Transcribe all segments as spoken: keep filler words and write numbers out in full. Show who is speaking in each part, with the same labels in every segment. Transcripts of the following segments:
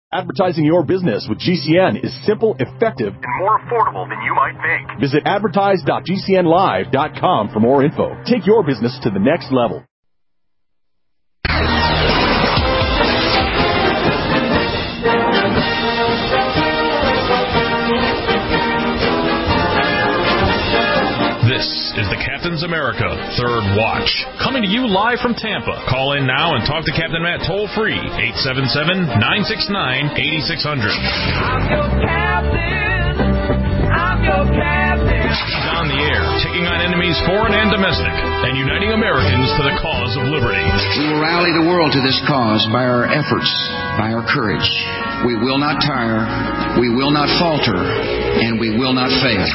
Speaker 1: Advertising your business with G C N is simple, effective, and more affordable than you might think. Visit advertise dot g c n live dot com for more info. Take your business to the next level.
Speaker 2: This is the Captain's America Third Watch, coming to you live from Tampa. Call in now and talk to Captain Matt toll-free, eight seven seven, nine six nine, eight six zero zero. I'm your captain. I'm your captain. He's on the air, taking on enemies foreign and domestic, and uniting Americans to the cause of liberty.
Speaker 3: We will rally the world to this cause by our efforts, by our courage. We will not tire, we will not falter, and we will not fail.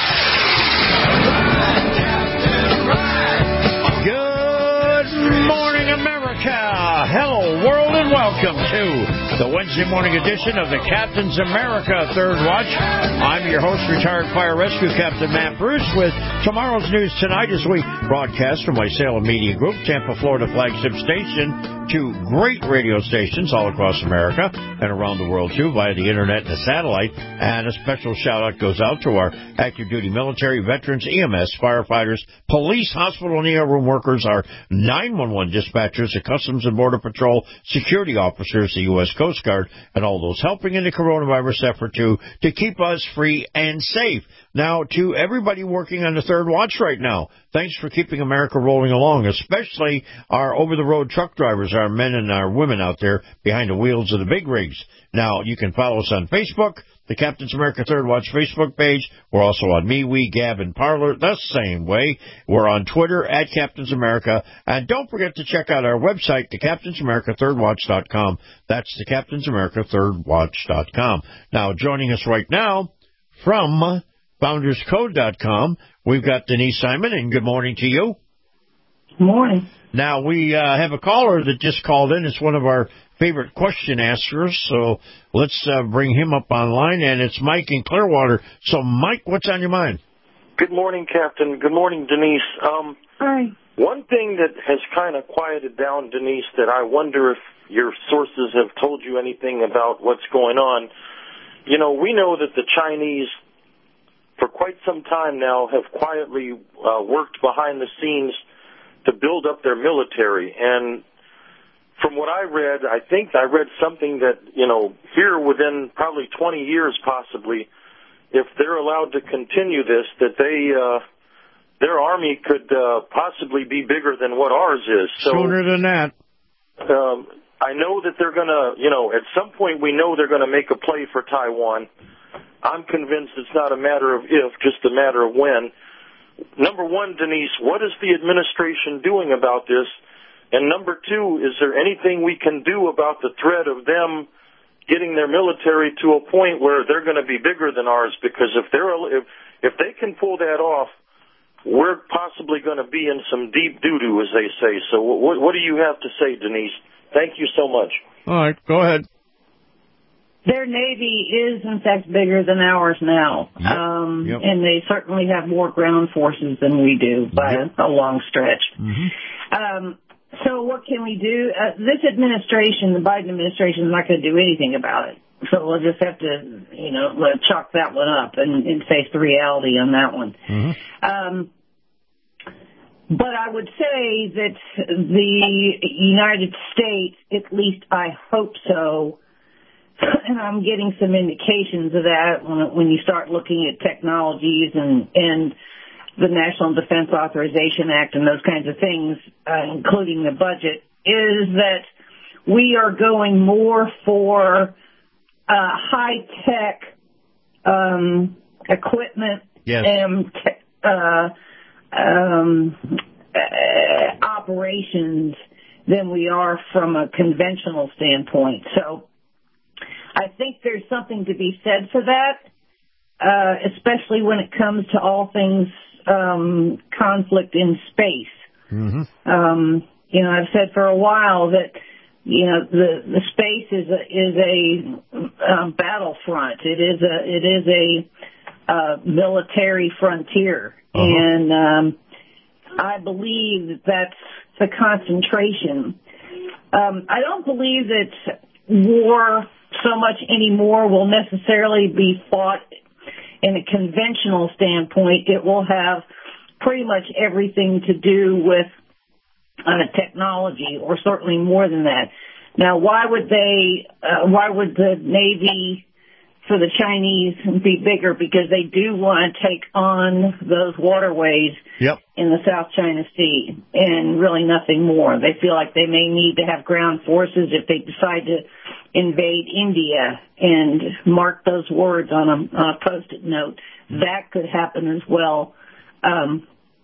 Speaker 4: Good morning, America. Hello, world, and welcome to the Wednesday morning edition of the Captain's America Third Watch. I'm your host, retired fire rescue Captain Matt Bruce, with tomorrow's news tonight as we broadcast from my Salem Media Group, Tampa, Florida flagship station, to great radio stations all across America and around the world, too, via the internet and the satellite. And a special shout-out goes out to our active duty military, veterans, E M S, firefighters, police, hospital and E R room workers, our nine one one dispatchers, the Customs and Border Patrol, security officers, the U S Coast Guard, and all those helping in the coronavirus effort, too, to keep us free and safe. Now, to everybody working on the Third Watch right now, thanks for keeping America rolling along, especially our over-the-road truck drivers, our men and our women out there behind the wheels of the big rigs. Now, you can follow us on Facebook, the Captain's America Third Watch Facebook page. We're also on MeWe, Gab, and Parler the same way. We're on Twitter, at Captain's America. And don't forget to check out our website, the captains america third watch dot com. That's the captains america third watch dot com. Now, joining us right now from founders code dot com, we've got Denise Simon, and good morning to you.
Speaker 5: Good morning.
Speaker 4: Now, we uh, have a caller that just called in. It's one of our favorite question askers, so let's uh, bring him up online, and it's Mike in Clearwater. So, Mike, what's on your mind?
Speaker 6: Good morning, Captain. Good morning, Denise. Um,
Speaker 5: Hi.
Speaker 6: One thing that has kind of quieted down, Denise, that I wonder if your sources have told you anything about what's going on. You know, we know that the Chinese, for quite some time now, have quietly uh, worked behind the scenes to build up their military. And from what I read, I think I read something that, you know, here within probably twenty years possibly, if they're allowed to continue this, that they, uh, their army could uh, possibly be bigger than what ours is. So,
Speaker 4: Sooner than that.
Speaker 6: Um, I know that they're going to, you know, at some point we know they're going to make a play for Taiwan. I'm convinced it's not a matter of if, just a matter of when. Number one, Denise, what is the administration doing about this? And number two, is there anything we can do about the threat of them getting their military to a point where they're going to be bigger than ours? Because if they're if if they can pull that off, we're possibly going to be in some deep doo-doo, as they say. So what, what do you have to say, Denise? Thank you so much.
Speaker 4: All right, go ahead.
Speaker 5: Their Navy is, in fact, bigger than ours now.
Speaker 4: Yep.
Speaker 5: Um,
Speaker 4: yep.
Speaker 5: And they certainly have more ground forces than we do by
Speaker 4: yep.
Speaker 5: a, a long stretch.
Speaker 4: Mm-hmm.
Speaker 5: Um, so what can we do? Uh, this administration, the Biden administration, is not going to do anything about it. So we'll just have to, you know, let, chalk that one up and, and face the reality on that one.
Speaker 4: Mm-hmm.
Speaker 5: Um, but I would say that the United States, at least I hope so, and I'm getting some indications of that when, when you start looking at technologies and, and the National Defense Authorization Act and those kinds of things, uh, including the budget, is that we are going more for uh, high-tech um, equipment
Speaker 4: yes.
Speaker 5: and te- uh, um, uh, operations than we are from a conventional standpoint. So I think there's something to be said for that, uh, especially when it comes to all things um, conflict in space.
Speaker 4: Mm-hmm.
Speaker 5: Um, you know, I've said for a while that, you know, the, the space is a, is a um, battlefront. It is a it is a uh, military frontier,
Speaker 4: uh-huh.
Speaker 5: and um, I believe that that's the concentration. Um, I don't believe that war so much anymore will necessarily be fought in a conventional standpoint. It will have pretty much everything to do with uh, technology, or certainly more than that. Now, why would they, uh, why would the Navy for the Chinese be bigger? Because they do want to take on those waterways yep. in the South China Sea, and really nothing more. They feel like they may need to have ground forces if they decide to invade India, and mark those words on a, on a Post-it note. Mm-hmm. That could happen as well. Um,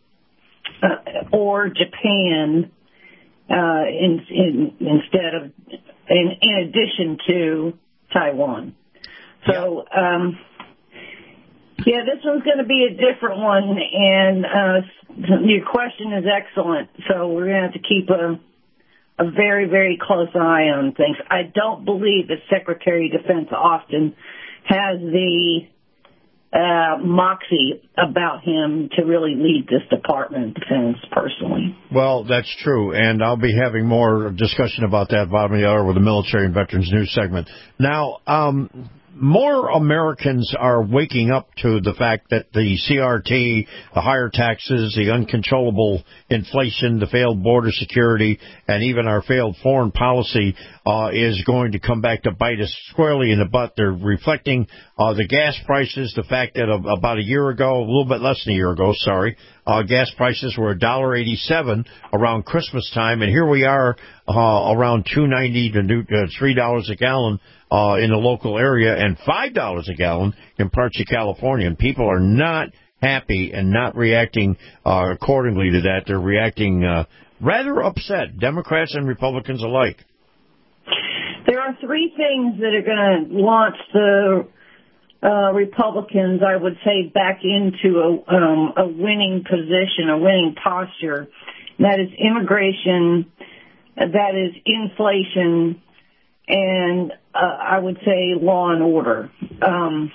Speaker 5: uh, or Japan, uh, in, in, instead of, in, in addition to Taiwan. So, um, yeah, this one's going to be a different one, and uh, your question is excellent. So we're going to have to keep a, a very, very close eye on things. I don't believe that Secretary of Defense Austin has the uh, moxie about him to really lead this Department of Defense personally.
Speaker 4: Well, that's true, and I'll be having more discussion about that bottom of the hour with the Military and Veterans News segment. Now, um... more Americans are waking up to the fact that the C R T, the higher taxes, the uncontrollable inflation, the failed border security, and even our failed foreign policy uh, is going to come back to bite us squarely in the butt. They're reflecting uh, the gas prices, the fact that uh, about a year ago, a little bit less than a year ago, sorry, uh, gas prices were one dollar eighty-seven around Christmas time, and here we are uh, around two ninety to three dollars a gallon Uh, in the local area, and five dollars a gallon in parts of California. And people are not happy and not reacting uh, accordingly to that. They're reacting uh, rather upset, Democrats and Republicans alike.
Speaker 5: There are three things that are going to launch the uh, Republicans, I would say, back into a, um, a winning position, a winning posture. And that is immigration, that is inflation, and uh, I would say law and order. Um,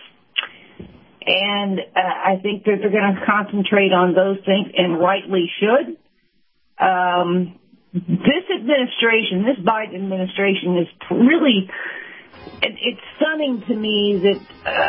Speaker 5: and uh, I think that they're going to concentrate on those things, and rightly should. Um, this administration, this Biden administration, is really, it, it's stunning to me that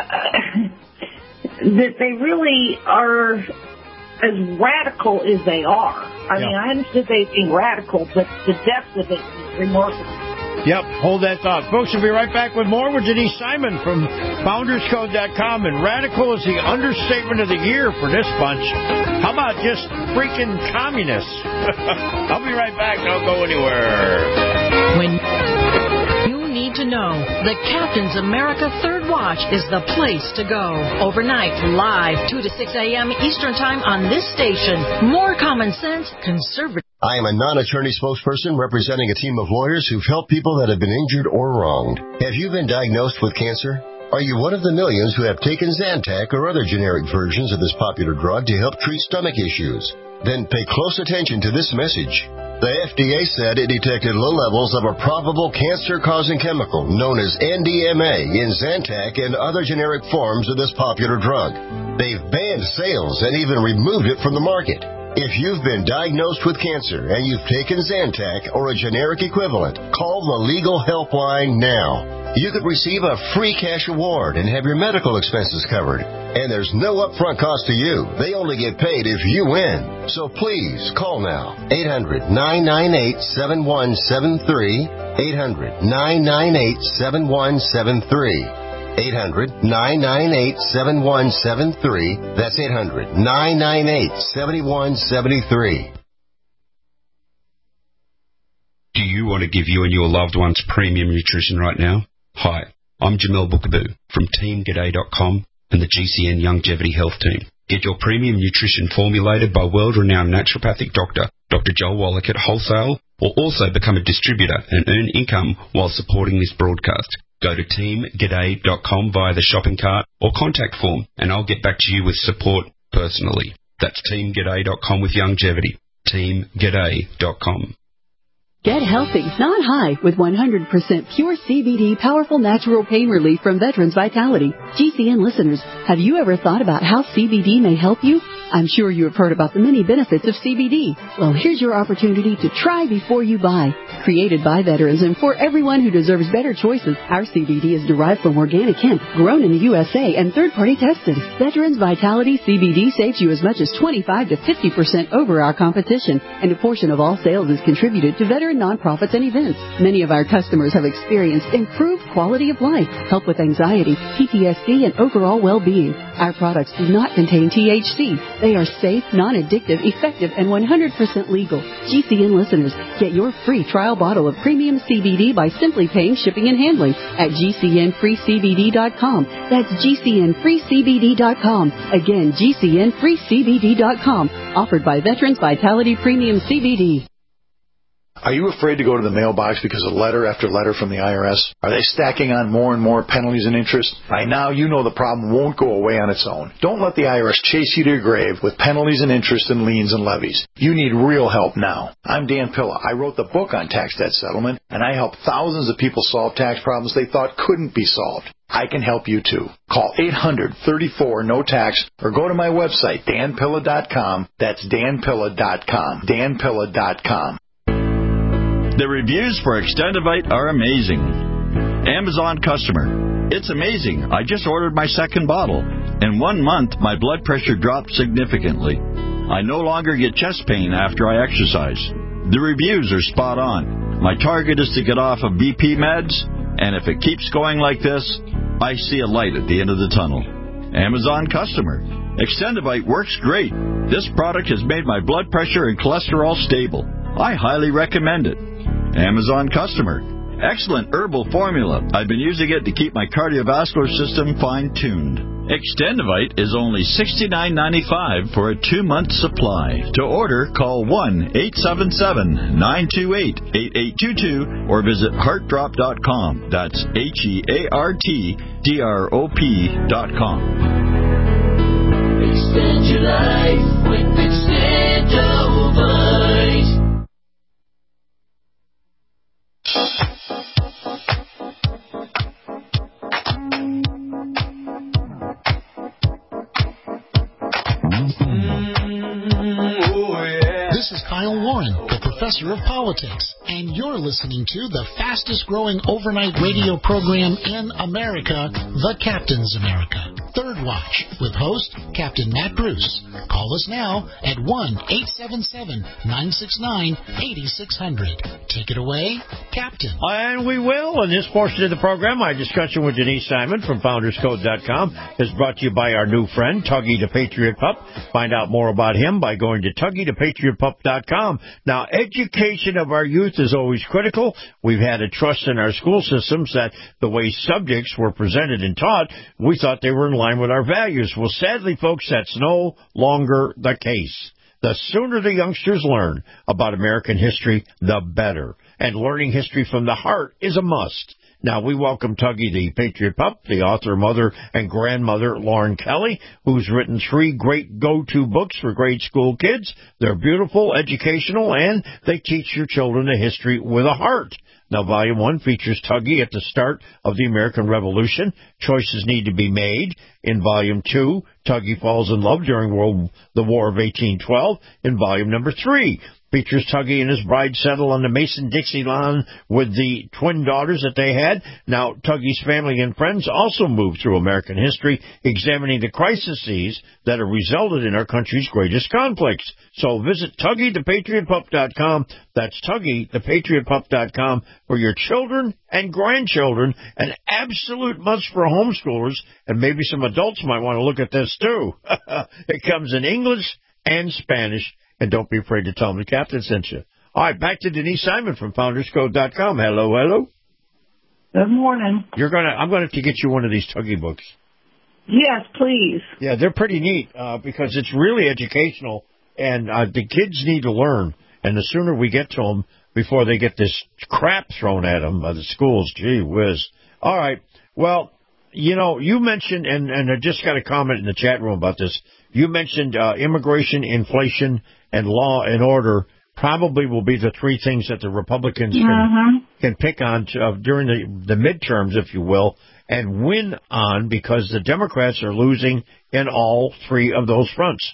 Speaker 5: uh, that they really are as radical as they are. I yeah. mean, I understand they being radical, but the depth of it is remarkable.
Speaker 4: Yep, hold that thought. Folks, we'll be right back with more with Denise Simon from Founders Code dot com. And radical is the understatement of the year for this bunch. How about just freaking communists? I'll be right back. Don't go anywhere.
Speaker 7: When you need to know, the Captain's America Third Watch is the place to go. Overnight, live, two to six a.m. Eastern Time on this station. More common sense, conservative.
Speaker 8: I am a non-attorney spokesperson representing a team of lawyers who've helped people that have been injured or wronged. Have you been diagnosed with cancer? Are you one of the millions who have taken Zantac or other generic versions of this popular drug to help treat stomach issues? Then pay close attention to this message. The F D A said it detected low levels of a probable cancer-causing chemical known as N D M A in Zantac and other generic forms of this popular drug. They've banned sales and even removed it from the market. If you've been diagnosed with cancer and you've taken Zantac or a generic equivalent, call the legal helpline now. You could receive a free cash award and have your medical expenses covered. And there's no upfront cost to you. They only get paid if you win. So please call now. eight hundred, nine nine eight, seven one seven three. eight hundred, nine nine eight, seven one seven three. eight hundred, nine nine eight, seven one seven three. That's eight hundred, nine nine eight, seven one seven three.
Speaker 9: Do you want to give you and your loved ones premium nutrition right now? Hi, I'm Jamel Bookaboo from Team G'day dot com and the G C N Longevity Health Team. Get your premium nutrition formulated by world-renowned naturopathic doctor, Doctor Joel Wallach at wholesale, or also become a distributor and earn income while supporting this broadcast. Go to Team G'day dot com via the shopping cart or contact form, and I'll get back to you with support personally. That's Team G'day dot com with longevity. Team G'day dot com.
Speaker 10: Get healthy, not high, with one hundred percent pure C B D powerful natural pain relief from Veterans Vitality. G C N listeners, have you ever thought about how C B D may help you? I'm sure you have heard about the many benefits of C B D. Well, here's your opportunity to try before you buy. Created by veterans and for everyone who deserves better choices, our C B D is derived from organic hemp, grown in the U S A, and third-party tested. Veterans Vitality C B D saves you as much as twenty-five to fifty percent over our competition, and a portion of all sales is contributed to veteran nonprofits and events. Many of our customers have experienced improved quality of life, help with anxiety, P T S D, and overall well-being. Our products do not contain T H C. They are safe, non-addictive, effective, and one hundred percent legal. G C N listeners, get your free trial bottle of premium C B D by simply paying shipping and handling at G C N free C B D dot com. That's G C N free C B D dot com. Again, G C N free C B D dot com. Offered by Veterans Vitality Premium C B D.
Speaker 11: Are you afraid to go to the mailbox because of letter after letter from the I R S? Are they stacking on more and more penalties and interest? By now, you know the problem won't go away on its own. Don't let the I R S chase you to your grave with penalties and interest and liens and levies. You need real help now. I'm Dan Pilla. I wrote the book on tax debt settlement, and I help thousands of people solve tax problems they thought couldn't be solved. I can help you too. Call eight hundred, thirty-four, no tax or go to my website, dan pilla dot com. That's dan pilla dot com. dan pilla dot com.
Speaker 12: The reviews for Extendivite are amazing. Amazon customer. It's amazing. I just ordered my second bottle. In one month, my blood pressure dropped significantly. I no longer get chest pain after I exercise. The reviews are spot on. My target is to get off of B P meds, and if it keeps going like this, I see a light at the end of the tunnel. Amazon customer. Extendivite works great. This product has made my blood pressure and cholesterol stable. I highly recommend it. Amazon customer. Excellent herbal formula. I've been using it to keep my cardiovascular system fine-tuned. Extendivite is only sixty-nine ninety-five for a two-month supply. To order, call one eight seven seven, nine two eight, eight eight two two or visit heart drop dot com. That's H E A R T D R O P dot com.
Speaker 13: Extend your life with Extendivite.
Speaker 14: This is Kyle Warren, the professor of politics, and you're listening to the fastest-growing overnight radio program in America, The Captain's America, Third Watch, with host Captain Matt Bruce. Call us now at one eight seven seven, nine six nine, eight six zero zero. Take it away, Captain.
Speaker 4: And we will. In this portion of the program, our discussion with Denise Simon from founders code dot com is brought to you by our new friend, Tuggy the Patriot Pup. Find out more about him by going to tuggy the patriot pup dot com. Now, education of our youth is always critical. We've had a trust in our school systems that the way subjects were presented and taught, we thought they were in line with our values. Well, sadly, folks, that's no longer the case. The sooner the youngsters learn about American history, the better. And learning history from the heart is a must. Now, we welcome Tuggy the Patriot Pup, the author, mother, and grandmother, Lauren Kelly, who's written three great go-to books for grade school kids. They're beautiful, educational, and they teach your children the history with a heart. Now, Volume one features Tuggy at the start of the American Revolution. Choices need to be made. In Volume two, Tuggy falls in love during World, the War of eighteen twelve. In Volume number three, features Tuggy and his bride settle on the Mason-Dixie line with the twin daughters that they had. Now, Tuggy's family and friends also move through American history, examining the crises that have resulted in our country's greatest conflicts. So visit tuggy the patriot pup dot com. That's tuggy the patriot pup dot com for your children and grandchildren. An absolute must for homeschoolers, and maybe some adults might want to look at this too. It comes in English and Spanish. And don't be afraid to tell them the captain sent you. All right, back to Denise Simon from founders code dot com. Hello, hello.
Speaker 5: Good morning.
Speaker 4: You're gonna. I'm going to get you one of these Tuggy books.
Speaker 5: Yes, please.
Speaker 4: Yeah, they're pretty neat uh, because it's really educational, and uh, the kids need to learn. And the sooner we get to them before they get this crap thrown at them by the schools, gee whiz. All right. Well, you know, you mentioned, and, and I just got a comment in the chat room about this. You mentioned uh, immigration, inflation, and law and order probably will be the three things that the Republicans can,
Speaker 5: Mm-hmm.
Speaker 4: can pick on to, uh, during the, the midterms, if you will, and win on, because the Democrats are losing in all three of those fronts.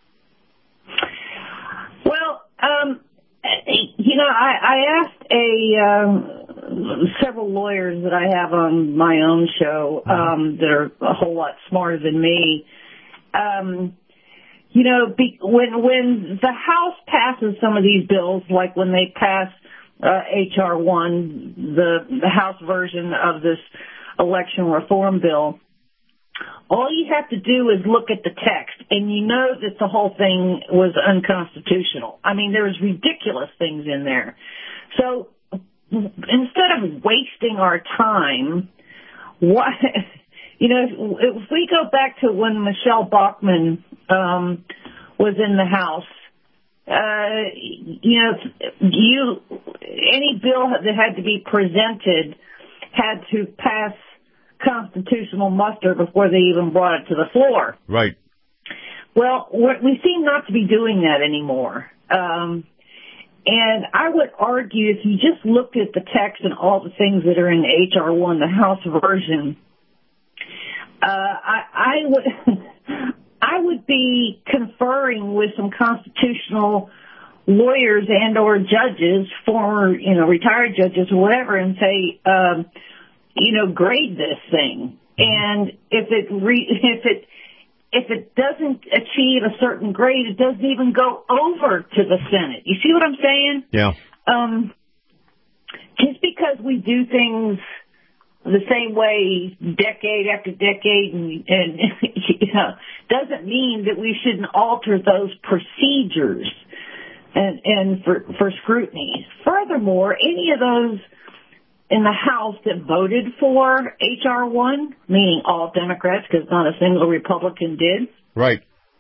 Speaker 5: Well, um, you know, I, I asked a um, several lawyers that I have on my own show um, that are a whole lot smarter than me. Um, you know, be, when when the House passes some of these bills, like when they pass uh, H R one, the, the House version of this election reform bill, all you have to do is look at the text, and you know that the whole thing was unconstitutional. I mean, there was ridiculous things in there. So instead of wasting our time, why, you know, if, if we go back to when Michelle Bachmann um, was in the House, uh, you know, you any bill that had to be presented had to pass constitutional muster before they even brought it to the floor.
Speaker 4: Right.
Speaker 5: Well, we're, we seem not to be doing that anymore. Um, and I would argue if you just looked at the text and all the things that are in H R one, the House version, uh, I, I would I would be conferring with some constitutional lawyers and or judges, former, you know, retired judges or whatever, and say, um, you know, grade this thing. And if it re- if it if it doesn't achieve a certain grade, it doesn't even go over to the Senate. You see what I'm saying?
Speaker 4: Yeah.
Speaker 5: Um, just because we do things the same way decade after decade and, and you know, doesn't mean that we shouldn't alter those procedures and, and for, for scrutiny. Furthermore, any of those in the House that voted for H R one, meaning all Democrats, because not a single Republican did.
Speaker 4: Right.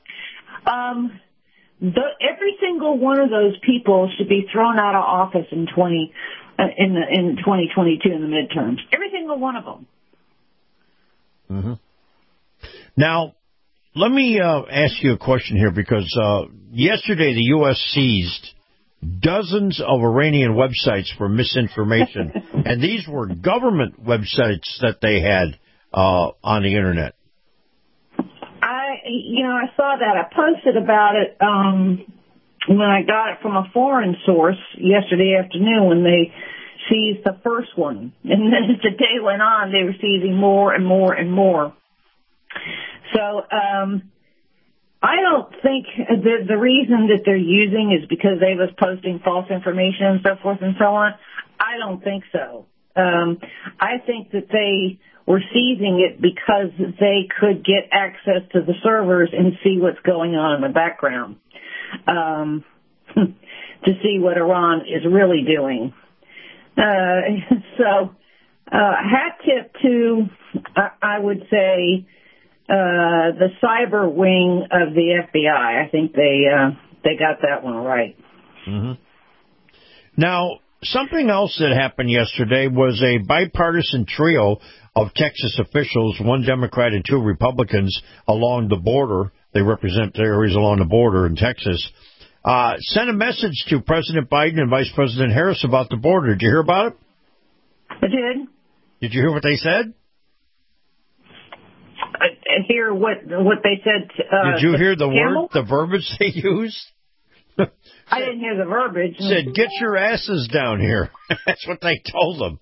Speaker 5: Um, the, every single one of those people should be thrown out of office in twenty uh, in the in twenty twenty-two in the midterms. Every single one of them.
Speaker 4: Mm-hmm. Now, let me uh, ask you a question here, because uh, yesterday the U S seized dozens of Iranian websites for misinformation, and these were government websites that they had uh, on the Internet.
Speaker 5: I, you know, I saw that. I posted about it um, when I got it from a foreign source yesterday afternoon when they seized the first one. And then as the day went on, they were seizing more and more and more. So, um, I don't think the the reason that they're using is because they was posting false information and so forth and so on. I don't think so. Um, I think that they were seizing it because they could get access to the servers and see what's going on in the background, um, to see what Iran is really doing. Uh, so, uh, hat tip to, I, I would say, Uh, the cyber wing of the F B I. I think they uh, they got that one right.
Speaker 4: Mm-hmm. Now, something else that happened yesterday was a bipartisan trio of Texas officials, one Democrat and two Republicans, along the border. They represent areas along the border in Texas. Uh, sent a message to President Biden and Vice President Harris about the border. Did you hear about it?
Speaker 5: I did.
Speaker 4: Did you hear what they said?
Speaker 5: I hear what what they said. Uh,
Speaker 4: Did you hear the
Speaker 5: Campbell?
Speaker 4: word, the verbiage they used?
Speaker 5: I didn't hear the verbiage.
Speaker 4: Said, "Get your asses down here." That's what they told them.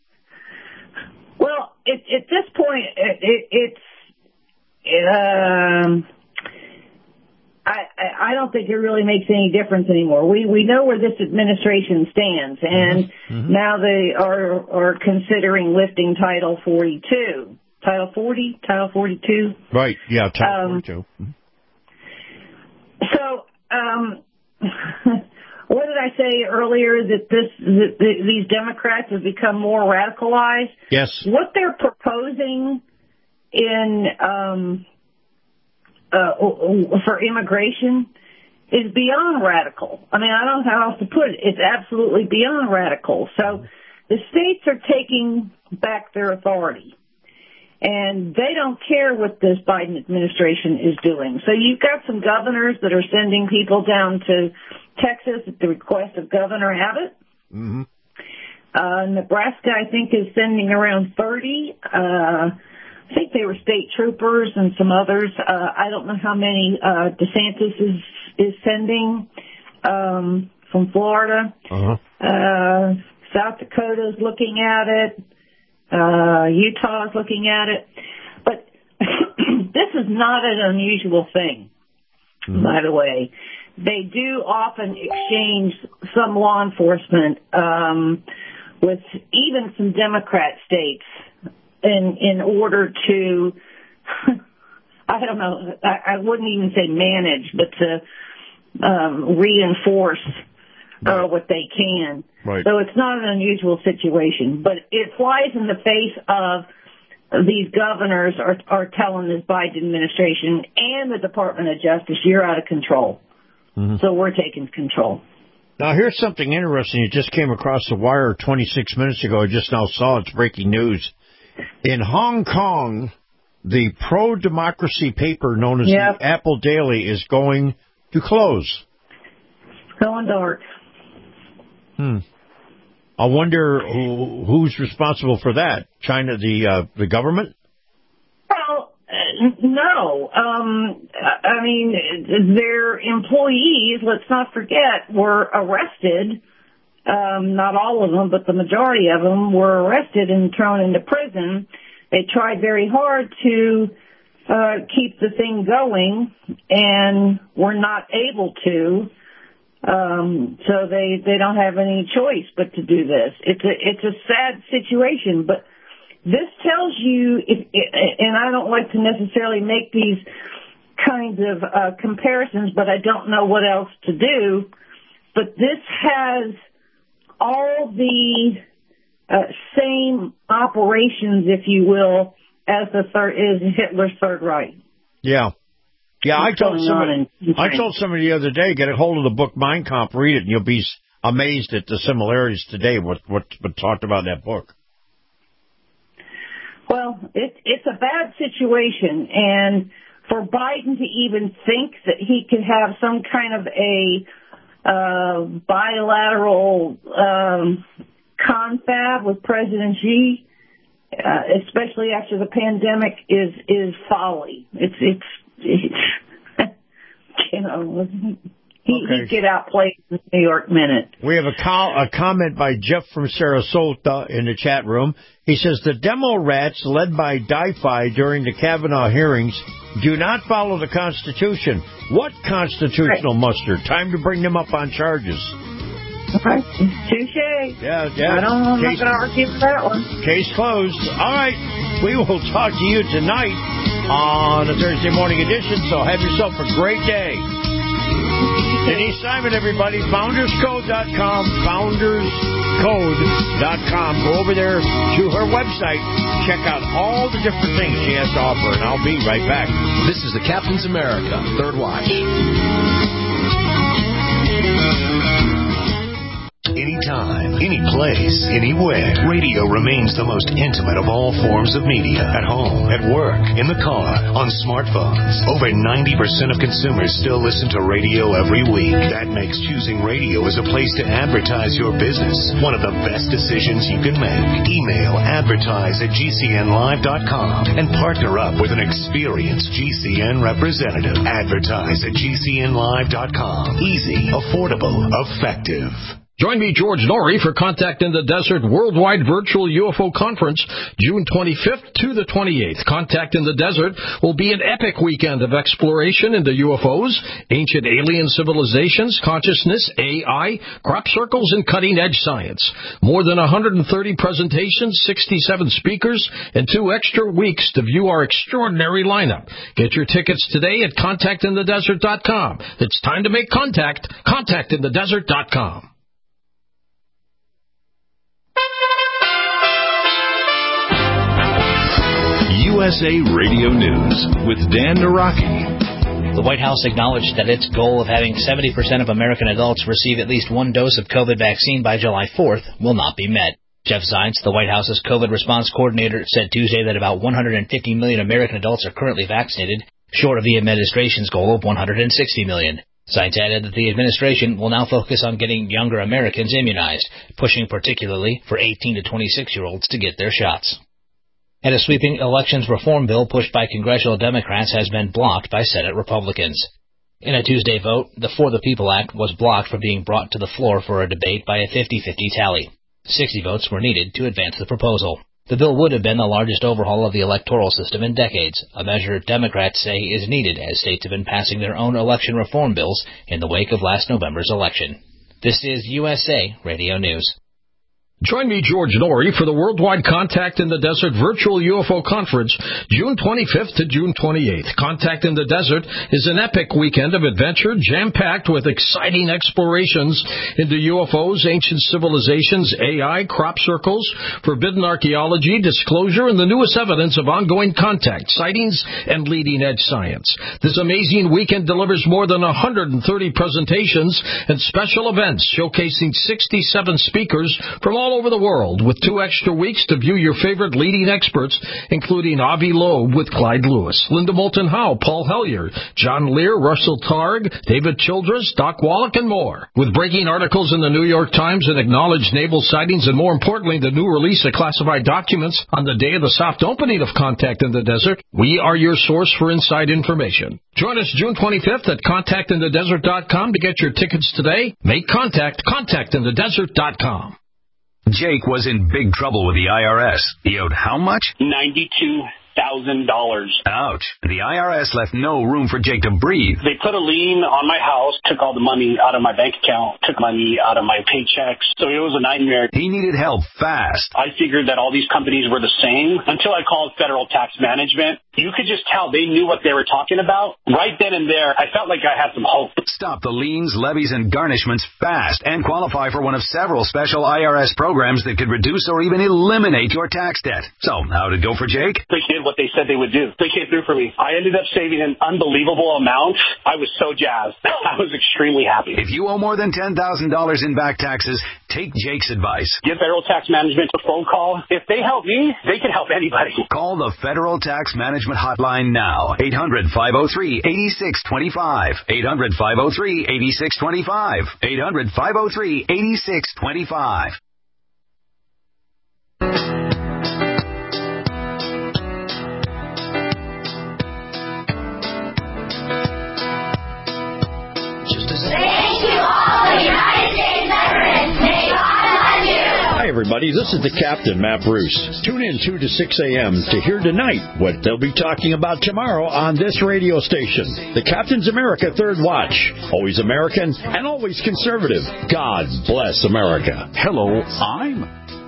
Speaker 5: Well, it, at this point, it, it, it's. Um, I I don't think it really makes any difference anymore. We we know where this administration stands, and mm-hmm. now they are are considering lifting Title forty-two. Title forty, Title forty-two.
Speaker 4: Right, yeah, Title
Speaker 5: um,
Speaker 4: forty-two.
Speaker 5: So, um, what did I say earlier, that this that these Democrats have become more radicalized?
Speaker 4: Yes.
Speaker 5: What they're proposing in um, uh, for immigration is beyond radical. I mean, I don't know how else to put it. It's absolutely beyond radical. So the states are taking back their authority. And they don't care what this Biden administration is doing. So you've got some governors that are sending people down to Texas at the request of Governor Abbott.
Speaker 4: Mm-hmm.
Speaker 5: Uh, Nebraska, I think, is sending around thirty. Uh, I think they were state troopers and some others. Uh, I don't know how many uh, DeSantis is, is sending um, from Florida.
Speaker 4: Uh-huh.
Speaker 5: Uh, South Dakota's looking at it. Uh, Utah's looking at it. But this is not an unusual thing, mm-hmm. by the way. They do often exchange some law enforcement um, with even some Democrat states in in order to, I don't know, I, I wouldn't even say manage, but to um, reinforce uh, what they can.
Speaker 4: Right.
Speaker 5: So it's not an unusual situation, but it flies in the face of these governors are, are telling this Biden administration and the Department of Justice, you're out of control. Mm-hmm. So we're taking control.
Speaker 4: Now, here's something interesting. It just came across the wire twenty-six minutes ago. I just now saw it's breaking news. In Hong Kong, the pro-democracy paper known as yep. the Apple Daily is going to close.
Speaker 5: Going dark.
Speaker 4: Hmm. I wonder who, who's responsible for that. China, the uh, the government?
Speaker 5: Well, uh, no. Um, I mean, their employees, let's not forget, were arrested. Um, not all of them, but the majority of them were arrested and thrown into prison. They tried very hard to uh, keep the thing going and were not able to. Um, so they, they don't have any choice but to do this. It's a, it's a sad situation, but this tells you, if, and I don't like to necessarily make these kinds of uh, comparisons, but I don't know what else to do, but this has all the uh, same operations, if you will, as the third, is Hitler's Third Reich.
Speaker 4: Yeah. Yeah, I told somebody, I told somebody the other day, get a hold of the book Mein Kampf, read it, and you'll be amazed at the similarities today, what, what, what talked about in that book.
Speaker 5: Well, it, it's a bad situation, and for Biden to even think that he could have some kind of a uh, bilateral um, confab with President Xi, uh, especially after the pandemic, is is folly. It's it's. You know, he, okay. he'd get outplayed in the New York Minute.
Speaker 4: We have a, call, a comment by Jeff from Sarasota in the chat room. He says, the demo rats led by DiFi during the Kavanaugh hearings do not follow the Constitution. What constitutional right. muster? Time to bring them up on charges.
Speaker 5: Okay. Touche.
Speaker 4: Yeah, yeah.
Speaker 5: I don't, I'm Case, not going to argue with that one.
Speaker 4: Case closed. All right. We will talk to you tonight on a Thursday morning edition, so have yourself a great day. Denise Simon, everybody, founders code dot com, founders code dot com. Go over there to her website, check out all the different things she has to offer, and I'll be right back.
Speaker 1: This is the Captain's America Third Watch. Anytime, any place, anywhere. Radio remains the most intimate of all forms of media. At home, at work, in the car, on smartphones. Over ninety percent of consumers still listen to radio every week. That makes choosing radio as a place to advertise your business one of the best decisions you can make. Email advertise at G C N live dot com and partner up with an experienced G C N representative. Advertise at G C N live dot com. Easy, affordable, effective.
Speaker 15: Join me, George Norrie, for Contact in the Desert Worldwide Virtual U F O Conference, June twenty-fifth to the twenty-eighth. Contact in the Desert will be an epic weekend of exploration into U F Os, ancient alien civilizations, consciousness, A I, crop circles, and cutting-edge science. More than one hundred thirty presentations, sixty-seven speakers, and two extra weeks to view our extraordinary lineup. Get your tickets today at contact in the desert dot com. It's time to make contact. contact in the desert dot com.
Speaker 1: U S A Radio News with Dan Naraki.
Speaker 16: The White House acknowledged that its goal of having seventy percent of American adults receive at least one dose of COVID vaccine by July fourth will not be met. Jeff Zients, the White House's COVID response coordinator, said Tuesday that about one hundred fifty million American adults are currently vaccinated, short of the administration's goal of one hundred sixty million. Zients added that the administration will now focus on getting younger Americans immunized, pushing particularly for eighteen to twenty-six-year-olds to get their shots. And a sweeping elections reform bill pushed by congressional Democrats has been blocked by Senate Republicans. In a Tuesday vote, the For the People Act was blocked from being brought to the floor for a debate by a fifty-fifty tally. sixty votes were needed to advance the proposal. The bill would have been the largest overhaul of the electoral system in decades, a measure Democrats say is needed as states have been passing their own election reform bills in the wake of last November's election. This is U S A Radio News.
Speaker 15: Join me, George Norrie, for the Worldwide Contact in the Desert Virtual U F O Conference, June twenty-fifth to June twenty-eighth. Contact in the Desert is an epic weekend of adventure, jam-packed with exciting explorations into U F Os, ancient civilizations, A I, crop circles, forbidden archaeology, disclosure, and the newest evidence of ongoing contact, sightings, and leading-edge science. This amazing weekend delivers more than one hundred thirty presentations and special events showcasing sixty-seven speakers from all over the world, with two extra weeks to view your favorite leading experts, including Avi Loeb with Clyde Lewis, Linda Moulton Howe, Paul Hellyer, John Lear, Russell Targ, David Childress, Doc Wallach, and more. With breaking articles in the New York Times and acknowledged naval sightings, and more importantly, the new release of classified documents on the day of the soft opening of Contact in the Desert, we are your source for inside information. Join us June twenty-fifth at contact in the desert dot com to get your tickets today. Make contact, contact in the desert dot com.
Speaker 17: Jake was in big trouble with the I R S. He owed how much?
Speaker 18: ninety-two thousand dollars.
Speaker 17: Ouch. The I R S left no room for Jake to breathe.
Speaker 18: They put a lien on my house, took all the money out of my bank account, took money out of my paychecks. So it was a nightmare.
Speaker 17: He needed help fast.
Speaker 18: I figured that all these companies were the same until I called Federal Tax Management. You could just tell they knew what they were talking about. Right then and there, I felt like I had some hope.
Speaker 17: Stop the liens, levies, and garnishments fast and qualify for one of several special I R S programs that could reduce or even eliminate your tax debt. So, how'd it go for Jake?
Speaker 18: They did what they said they would do. They came through for me. I ended up saving an unbelievable amount. I was so jazzed. I was extremely happy.
Speaker 17: If you owe more than ten thousand dollars in back taxes, take Jake's advice.
Speaker 18: Give Federal Tax Management a phone call. If they help me, they can help anybody.
Speaker 17: Call the Federal Tax Management Hotline now. eight hundred, five oh three, eight six two five. eight hundred, five oh three, eight six two five. eight hundred, five oh three, eight six two five.
Speaker 4: Hi, everybody. This is the Captain, Matt Bruce. Tune in two to six a.m. to hear tonight what they'll be talking about tomorrow on this radio station. The Captain's America Third Watch. Always American and always conservative. God bless America.
Speaker 19: Hello, I'm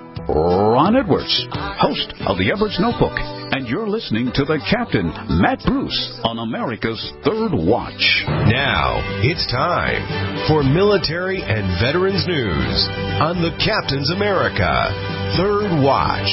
Speaker 19: Ron Edwards, host of the Edwards Notebook, and you're listening to the Captain, Matt Bruce, on America's Third Watch.
Speaker 1: Now, it's time for military and veterans news on the Captain's America Third Watch.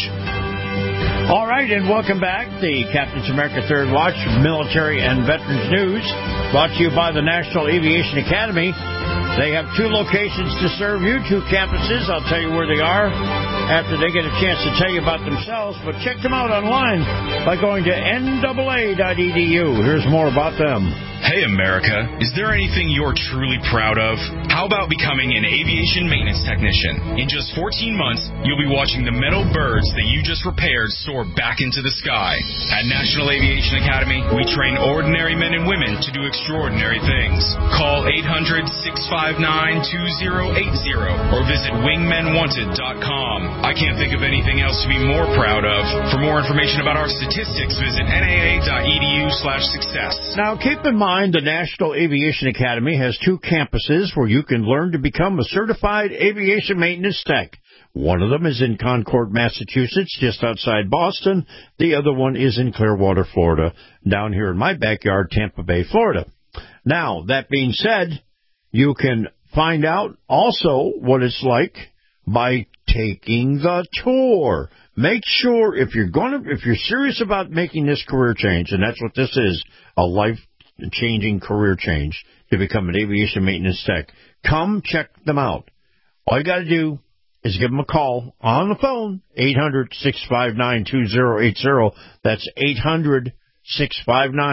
Speaker 4: All right, and welcome back. The Captain's America Third Watch, military and veterans news, brought to you by the National Aviation Academy. They have two locations to serve you, two campuses. I'll tell you where they are after they get a chance to tell you about themselves. But check them out online by going to N double A dot E D U. Here's more about them.
Speaker 2: Hey, America, is there anything you're truly proud of? How about becoming an aviation maintenance technician? In just fourteen months, you'll be watching the metal birds that you just repaired soar back into the sky. At National Aviation Academy, we train ordinary men and women to do extraordinary things. Call eight hundred, six five nine, two zero eight zero or visit wingmen wanted dot com. I can't think of anything else to be more proud of. For more information about our statistics, visit N A A dot E D U slash success.
Speaker 4: Now, keep in mind, the National Aviation Academy has two campuses where you can learn to become a certified aviation maintenance tech. One of them is in Concord, Massachusetts, just outside Boston. The other one is in Clearwater, Florida, down here in my backyard, Tampa Bay, Florida. Now, that being said, you can find out also what it's like by taking the tour. Make sure if you're going to, if you're serious about making this career change, and that's what this is, a life-changing career change to become an aviation maintenance tech, come check them out. All you got to do is give them a call on the phone, eight hundred, six five nine, two zero eight zero. That's eight hundred, six five nine,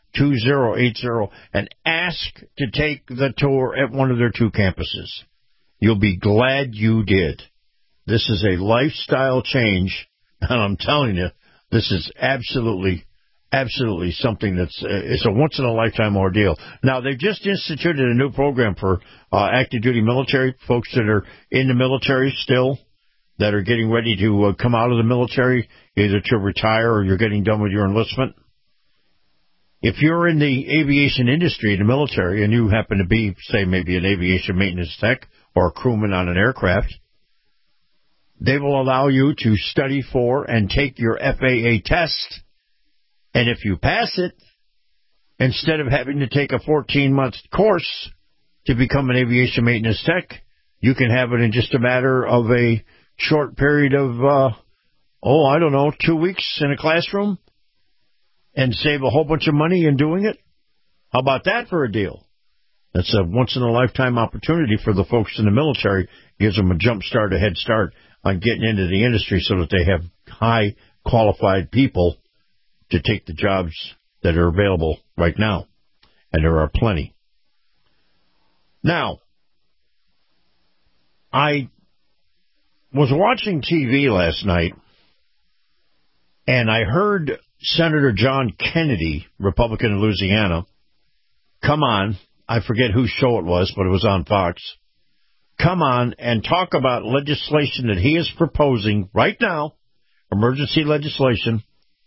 Speaker 4: two zero eight zero and ask to take the tour at one of their two campuses. You'll be glad you did. This is a lifestyle change, and I'm telling you, this is absolutely, absolutely something that's uh, it's a once-in-a-lifetime ordeal. Now, they've just instituted a new program for uh, active-duty military, folks that are in the military still, that are getting ready to uh, come out of the military, either to retire or you're getting done with your enlistment. If you're in the aviation industry, in the military, and you happen to be, say, maybe an aviation maintenance tech or a crewman on an aircraft, they will allow you to study for and take your F A A test. And if you pass it, instead of having to take a fourteen-month course to become an aviation maintenance tech, you can have it in just a matter of a short period of, uh, oh, I don't know, two weeks in a classroom and save a whole bunch of money in doing it. How about that for a deal? That's a once-in-a-lifetime opportunity for the folks in the military. Gives them a jump start, a head start on getting into the industry so that they have high qualified people to take the jobs that are available right now. And there are plenty. Now, I was watching T V last night, and I heard Senator John Kennedy, Republican in Louisiana, come on, I forget whose show it was, but it was on Fox, come on and talk about legislation that he is proposing right now, emergency legislation,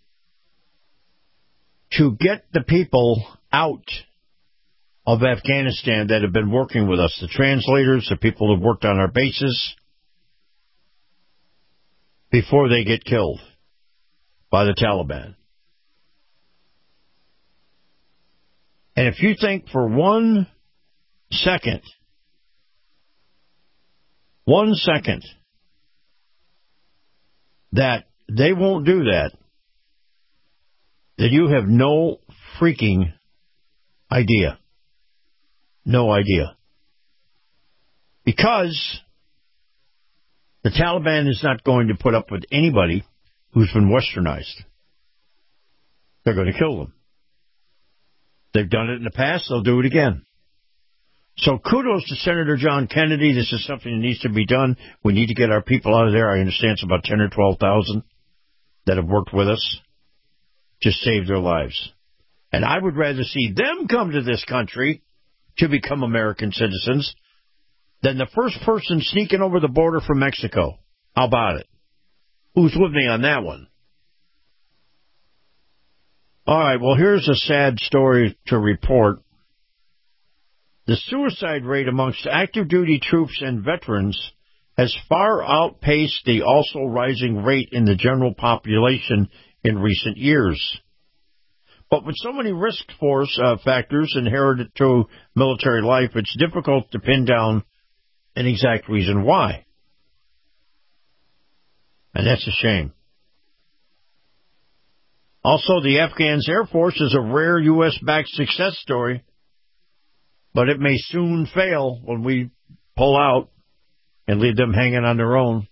Speaker 4: to get the people out of Afghanistan that have been working with us, the translators, the people who have worked on our bases, before they get killed by the Taliban. And if you think for one second, one second, that they won't do that, then you have no freaking idea. No idea. Because the Taliban is not going to put up with anybody who's been westernized. They're going to kill them. They've done it in the past. They'll do it again. So kudos to Senator John Kennedy. This is something that needs to be done. We need to get our people out of there. I understand it's about ten or twelve thousand that have worked with us to save their lives. And I would rather see them come to this country to become American citizens than the first person sneaking over the border from Mexico. How about it? Who's with me on that one? All right, well, here's a sad story to report. The suicide rate amongst active duty troops and veterans has far outpaced the also rising rate in the general population in recent years. But with so many risk force uh, factors inherited to military life, it's difficult to pin down an exact reason why. And that's a shame. Also, the Afghans Air Force is a rare U S-backed success story, but it may soon fail when we pull out and leave them hanging on their own.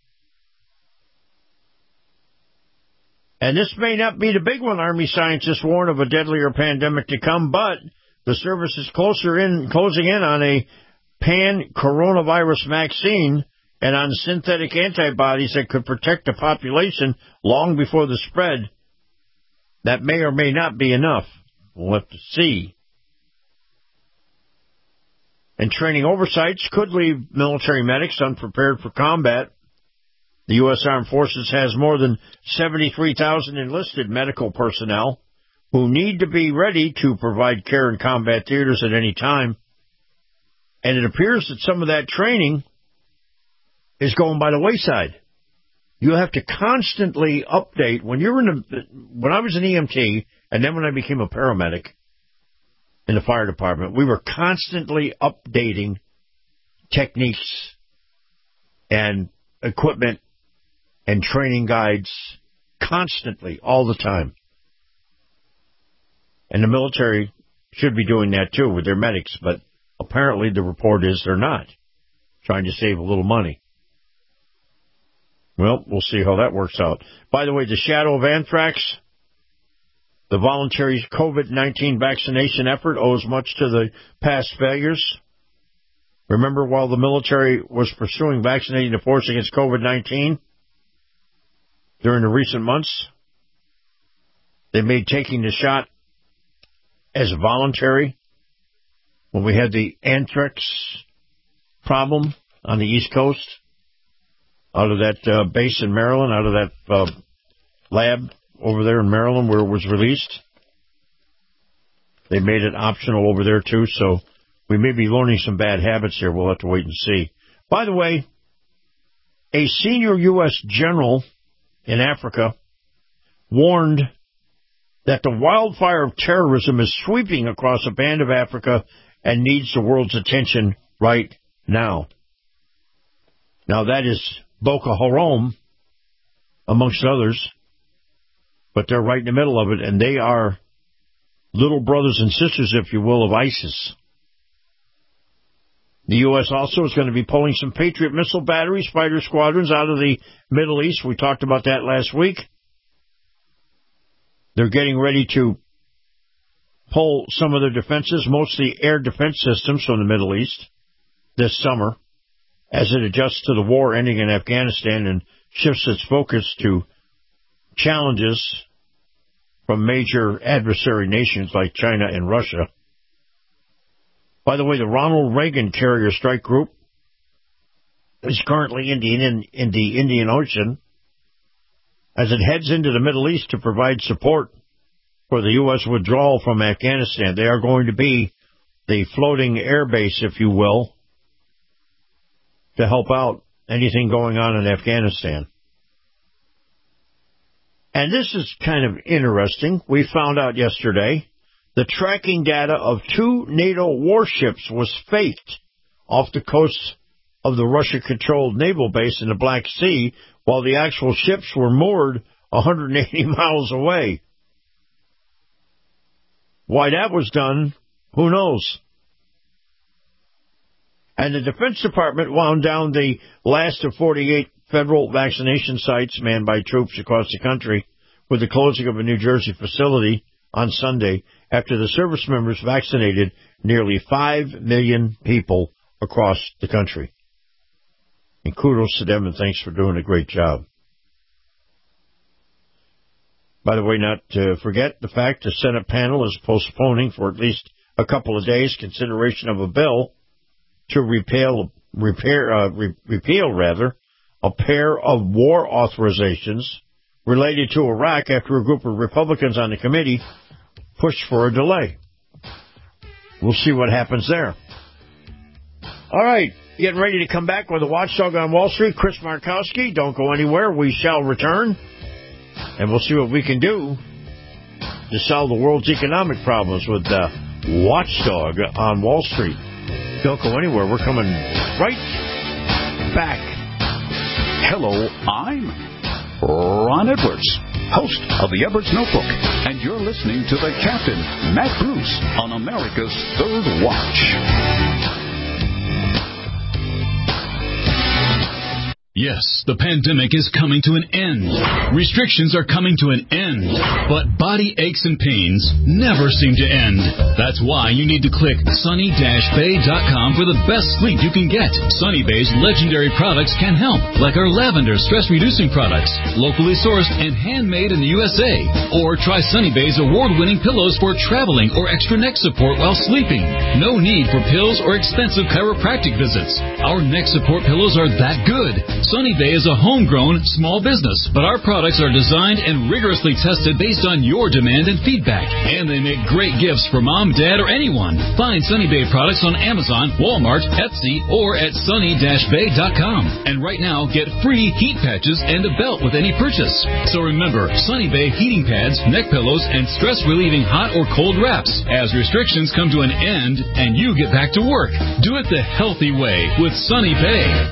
Speaker 4: And this may not be the big one. Army scientists warn of a deadlier pandemic to come, but the service is closer in, closing in on a pan-coronavirus vaccine and on synthetic antibodies that could protect the population long before the spread. That may or may not be enough. We'll have to see. And training oversights could leave military medics unprepared for combat. The U S Armed Forces has more than seventy-three thousand enlisted medical personnel who need to be ready to provide care in combat theaters at any time. And it appears that some of that training is going by the wayside. You have to constantly update. When you're in a, when I was an E M T, and then when I became a paramedic in the fire department, we were constantly updating techniques and equipment and training guides constantly, all the time. And the military should be doing that too with their medics, but apparently the report is they're not, trying to save a little money. Well, we'll see how that works out. By the way, the shadow of anthrax The voluntary COVID nineteen vaccination effort owes much to the past failures. Remember, while the military was pursuing vaccinating the force against COVID nineteen during the recent months, they made taking the shot as voluntary when we had the anthrax problem on the East Coast, out of that uh, base in Maryland, out of that uh, lab over there in Maryland where it was released. They made it optional over there, too, so we may be learning some bad habits here. We'll have to wait and see. By the way, a senior U S general in Africa warned that the wildfire of terrorism is sweeping across a band of Africa and needs the world's attention right now. Now, that is Boko Haram, amongst others, but they're right in the middle of it, and they are little brothers and sisters, if you will, of ISIS. The U S also is going to be pulling some Patriot missile batteries, fighter squadrons out of the Middle East. We talked about that last week. They're getting ready to pull some of their defenses, mostly air defense systems from the Middle East, this summer, as it adjusts to the war ending in Afghanistan and shifts its focus to challenges from major adversary nations like China and Russia. By the way, the Ronald Reagan Carrier Strike Group is currently in the, in, in the Indian Ocean as it heads into the Middle East to provide support for the U S withdrawal from Afghanistan. They are going to be the floating air base, if you will, to help out anything going on in Afghanistan. And this is kind of interesting. We found out yesterday the tracking data of two NATO warships was faked off the coast of the Russia-controlled naval base in the Black Sea, while the actual ships were moored one hundred eighty miles away. Why that was done, who knows? And the Defense Department wound down the last of forty-eight federal vaccination sites manned by troops across the country with the closing of a New Jersey facility on Sunday after the service members vaccinated nearly five million people across the country. And kudos to them, and thanks for doing a great job. By the way, not to forget the fact the Senate panel is postponing for at least a couple of days consideration of a bill to repeal, repair, uh, re- repeal rather, a pair of war authorizations related to Iraq after a group of Republicans on the committee pushed for a delay. We'll see what happens there. All right, getting ready to come back with a watchdog on Wall Street, Chris Markowski. Don't go anywhere. We shall return, and we'll see what we can do to solve the world's economic problems with the watchdog on Wall Street. Don't go anywhere. We're coming right back.
Speaker 19: Hello, I'm Ron Edwards, host of the Edwards Notebook, and you're listening to the Captain, Matt Bruce, on America's Third Watch.
Speaker 20: Yes, the pandemic is coming to an end. Restrictions are coming to an end. But body aches and pains never seem to end. That's why you need to click sunny dash bay dot com for the best sleep you can get. Sunny Bay's legendary products can help, like our lavender stress-reducing products, locally sourced and handmade in the U S A. Or try Sunny Bay's award-winning pillows for traveling or extra neck support while sleeping. No need for pills or expensive chiropractic visits. Our neck support pillows are that good. Sunny Bay is a homegrown small business, but our products are designed and rigorously tested based on your demand and feedback. And they make great gifts for mom, dad, or anyone. Find Sunny Bay products on Amazon, Walmart, Etsy, or at sunny dash bay dot com. And right now, get free heat patches and a belt with any purchase. So remember, Sunny Bay heating pads, neck pillows, and stress-relieving hot or cold wraps. As restrictions come to an end and you get back to work, do it the healthy way with Sunny Bay.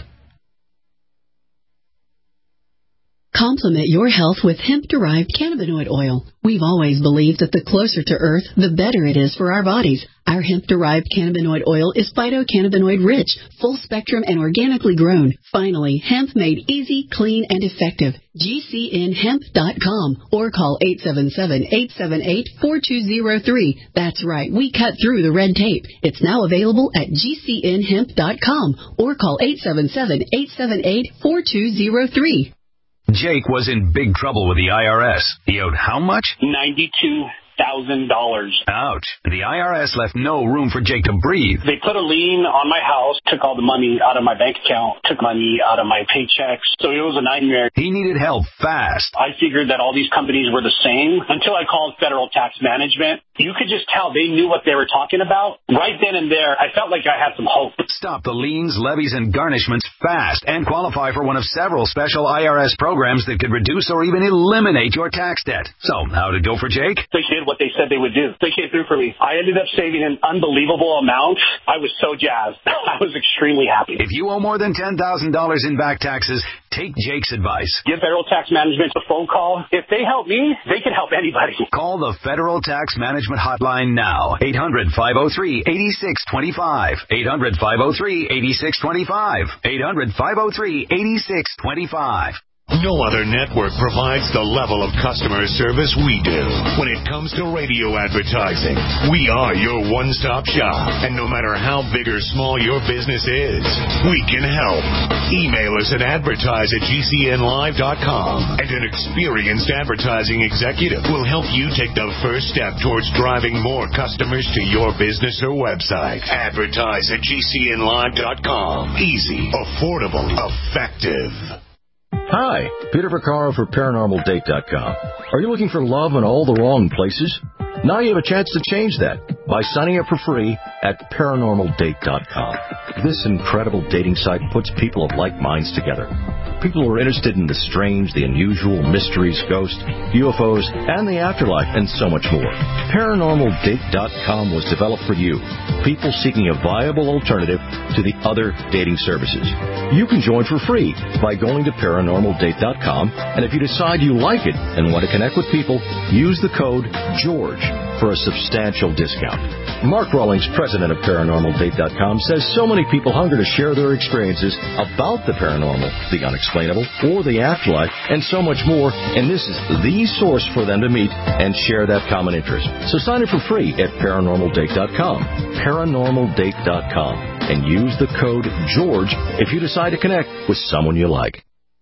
Speaker 10: Complement your health with hemp-derived cannabinoid oil. We've always believed that the closer to Earth, the better it is for our bodies. Our hemp-derived cannabinoid oil is phytocannabinoid-rich, full-spectrum, and organically grown. Finally, hemp made easy, clean, and effective. G C N hemp dot com or call eight seven seven, eight seven eight, four two zero three. That's right, we cut through the red tape. It's now available at G C N hemp dot com or call eight seven seven, eight seven eight, four two zero three.
Speaker 17: Jake was in big trouble with the I R S. He owed how much?
Speaker 18: ninety-two thousand dollars.
Speaker 17: Ouch. The I R S left no room for Jake to breathe.
Speaker 18: They put a lien on my house, took all the money out of my bank account, took money out of my paychecks. So it was a nightmare.
Speaker 17: He needed help fast.
Speaker 18: I figured that all these companies were the same until I called Federal Tax Management. You could just tell they knew what they were talking about. Right then and there, I felt like I had some hope.
Speaker 17: Stop the liens, levies, and garnishments fast and qualify for one of several special I R S programs that could reduce or even eliminate your tax debt. So, how'd it go for Jake?
Speaker 18: They did what they said they would do. They came through for me. I ended up saving an unbelievable amount. I was so jazzed. I was extremely happy.
Speaker 17: If you owe more than ten thousand dollars in back taxes, take Jake's advice.
Speaker 18: Give Federal Tax Management a phone call. If they help me, they can help anybody.
Speaker 17: Call the Federal Tax Management Hotline now. eight hundred, five oh three, eight six two five. eight hundred, five oh three, eight six two five. eight hundred, five oh three, eight six two five.
Speaker 1: No other network provides the level of customer service we do. When it comes to radio advertising, we are your one-stop shop. And no matter how big or small your business is, we can help. Email us at advertise at G C N live dot com, and an experienced advertising executive will help you take the first step towards driving more customers to your business or website. Advertise at G C N live dot com. Easy, affordable, effective.
Speaker 21: Hi, Peter Vaccaro for paranormal date dot com. Are you looking for love in all the wrong places? Now you have a chance to change that by signing up for free at paranormal date dot com. This incredible dating site puts people of like minds together. People who are interested in the strange, the unusual, mysteries, ghosts, U F Os, and the afterlife, and so much more. paranormal date dot com was developed for you, people seeking a viable alternative to the other dating services. You can join for free by going to paranormal date dot com, and if you decide you like it and want to connect with people, use the code GEORGE for a substantial discount. Mark Rawlings, president of paranormal date dot com, says so many people hunger to share their experiences about the paranormal, the unexplainable, or the afterlife, and so much more, and this is the source for them to meet and share that common interest. So sign up for free at paranormal date dot com, paranormal date dot com, and use the code GEORGE if you decide to connect with someone you like.